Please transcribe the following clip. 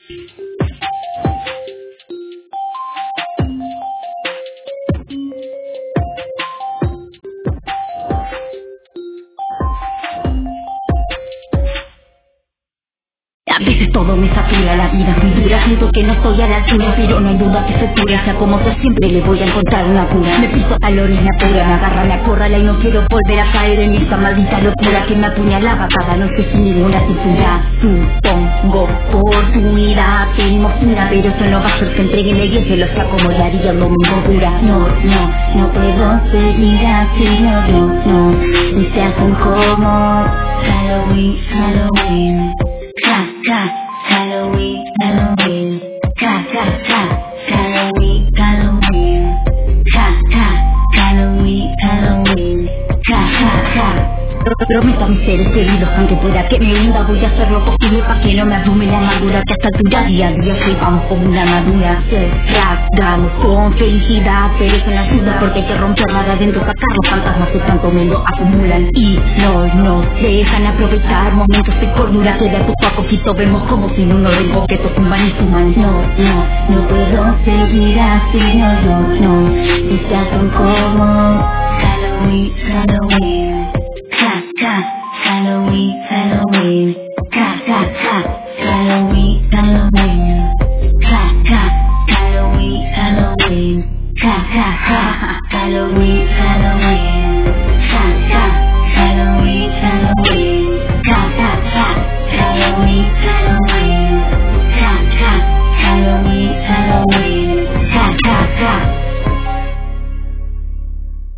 A veces todo me satura, la vida es muy dura. Siento que no estoy a la altura, pero no hay duda que se cura. Sea como sea, siempre le voy a encontrar una cura. Me piso a la orilla pura, me agarra, me acorrala y no quiero volver a caer en esta maldita locura que me apuñalaba cada noche sin ninguna cintura. Supongo por tu mirada te emociona, pero eso no va a hacer que entregue el y se los acomodaría lo mismo dura. No puedo seguir así, no. Y se hacen como Halloween. Halloween, Halloween, Halloween, Halloween, Prometo a mis seres queridos, aunque pueda que me hunda, voy a hacer lo posible para que no me abrume la amargura, que hasta altura día a día vamos como una armadura. Se tragamos con felicidad, pero eso no ayuda porque hay que romperla de adentro, sacar los fantasmas que tanto mundo acumulan y no nos dejan aprovechar momentos de cordura que de poco a poquito vemos como si uno del boqueto tumban y suman. No puedo seguir así, no, y se hacen como Halloween, Halloween. Halloween, Halloween, Halloween, Halloween, Halloween, Halloween, Halloween.